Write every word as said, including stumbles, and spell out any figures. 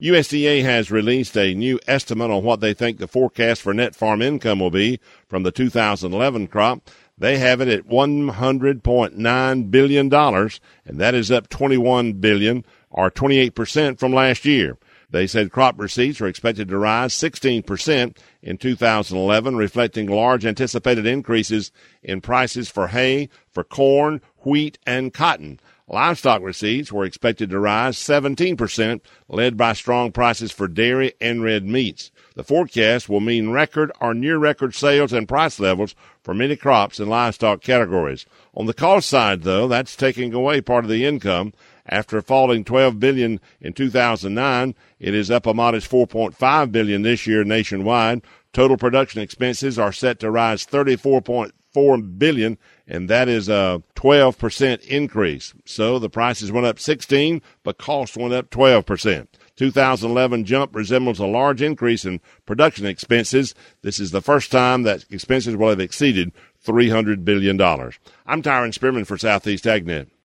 U S D A has released a new estimate on what they think the forecast for net farm income will be from the two thousand eleven crop. They have it at one hundred point nine billion dollars, and that is up twenty-one billion dollars or twenty-eight percent from last year. They said crop receipts are expected to rise sixteen percent in two thousand eleven, reflecting large anticipated increases in prices for hay, for corn, wheat, and cotton. Livestock receipts were expected to rise seventeen percent, led by strong prices for dairy and red meats. The forecast will mean record or near-record sales and price levels for many crops and livestock categories. On the cost side, though, that's taking away part of the income. After falling twelve billion dollars in two thousand nine, it is up a modest four point five billion dollars this year nationwide. Total production expenses are set to rise thirty-four point four billion dollars, and that is a twelve percent increase. So the prices went up sixteen, but costs went up twelve percent. two thousand eleven jump resembles a large increase in production expenses. This is the first time that expenses will have exceeded three hundred billion dollars. I'm Tyron Spearman for Southeast AgNet.